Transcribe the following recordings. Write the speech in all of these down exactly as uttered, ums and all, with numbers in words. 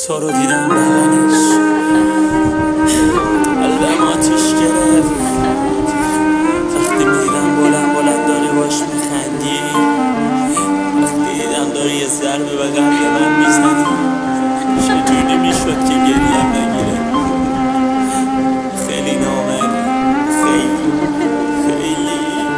تو رو دیدم بغلش قلبم آتیش گرفت وقتی میدیدم بلند بلند داری باش میخندی، وقتی دیدم داری یه ضربه به قلب من میزنی. چجوری میشد که گریم نگیره؟ خیلی نامرد، خیلی خیلی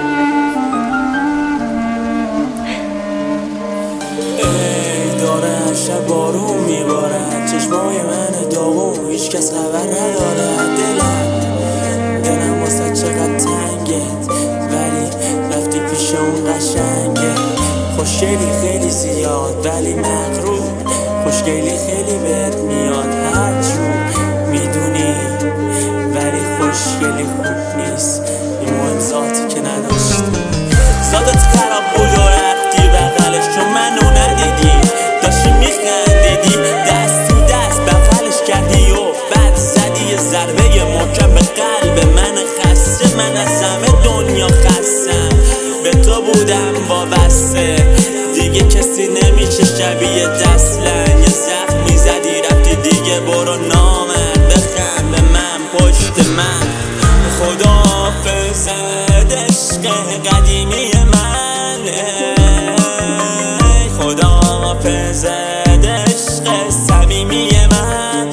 ای داره هر شب بارون میبارد، چشمای من داغون هیچ کس خبر نداره. دلم دلم واسه چقدر تنگه، ولی رفتی پیش اون قشنگه. خوشگلی خیلی زیاد ولی مغرور، خوشگلی خیلی بهت میاد هر جور میدونی، ولی خوشگلی خوب نیست. این مهم ذاتی که نداشتی، ذاتت خراب بود و رفتی بغلش چون منو ندیدی، داشتی میخندیدی دست تو دست بغلش کردی و بعد زدی یه ضربه محکم به قلب من خسته. من از همه دنیا خستم، به تو بودم وابسته، دیگه کسی نمیشه شبیه دستلن. یه زخم میزدی رفتی دیگه، برو نامرد بخند به من پشت من. خداحافظ عشق قدیمی من، خداحافظ عشق صمیمی من.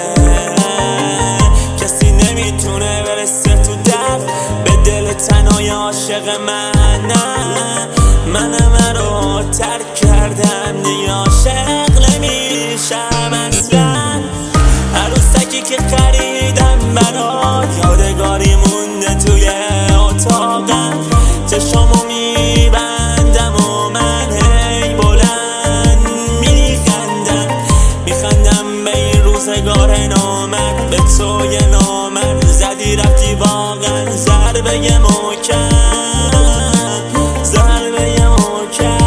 کسی نمیتونه برسه تو درد به دل تنهای عاشق من. نه منم رو ترک کردم دیگه عاشق نمیشم اصلا. عروسکی که خریدم برات یادگاری مونده توی اتاقم، چشامو میبندم و من هی بلند میخندم، میخندم به این روزگار نامرد، به توی نامرد زدی رفتی واقعا ضربه محکم، ضربه محکم.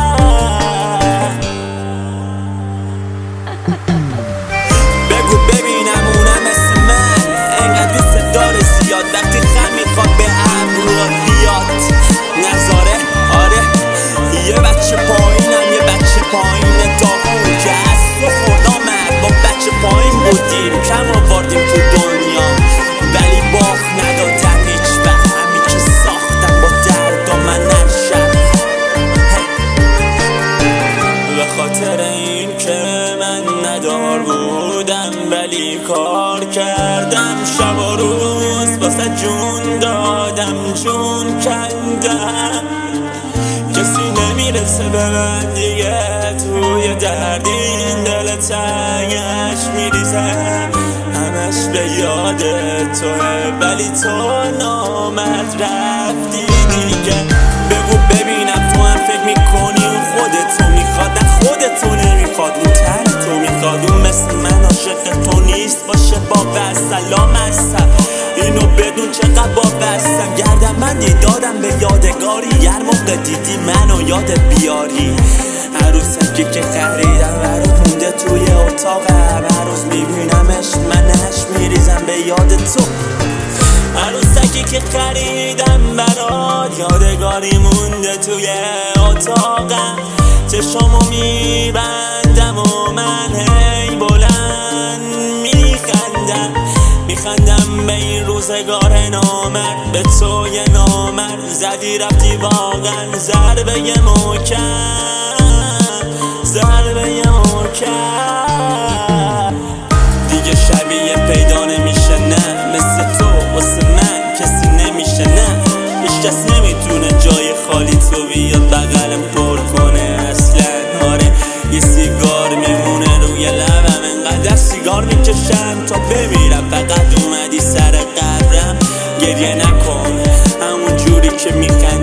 بگو ببینم اونم مثل من انقدر دوست داره زیاد، وقتی خم میخواد به ابروات بیاد نظاره. آره یه بچه پایینم، یه بچه پایین داغون که از تو خدا مرد با بچه پایین بودیم، کم آوردیم تو دنیا ولی باخ ندادم هیچ وقت. همین که ساختم با درد و من نرشم به خاطر این که من ندار بودم ولی کار کردم شب و روز واسه جون دادم، جون کندم. کسی نمیرسه به من دیگه توی درد این دل تنگش میریزه، همش به یاد توه ولی تو نامرد رفتی دیگه. بگو ببینم تو هم فکر میکنی اون خودتو میخواد، نه خودتو نمیخواد، اون تن تو میخواد. اون مثل من عاشق تو نیست باشه با سلام هستم، اینو بدون چقدر با بستم. گردم من دادم به یادگاری، هر موقع دیدی منو یاد بیاری. عروسکی که خریدم برات مونده توی اتاقم، هر روز میبینمش منش میریزم به یاد تو. عروسکی که خریدم برات یادگاری مونده توی اتاقم، چشامو میبندم و من هی بلند میخندم، میخندم به این روزگار نامرد، به توی نامرد زدی رفتی واقعا ضربه محکم، ضربه محکم. دیگه شبیه پیدا نمیشه، نه مثل تو واسه من کسی نمیشه، نه هیچ کس نمیتونه جای خالی تو بیاد بغلم پر کنه اصلا. آره یه سیگار میمونه روی لبم، انقدر سیگار میکشم تا بمیرم، فقط اومدی سر قبرم. گریه نکن همون جوری که میخوای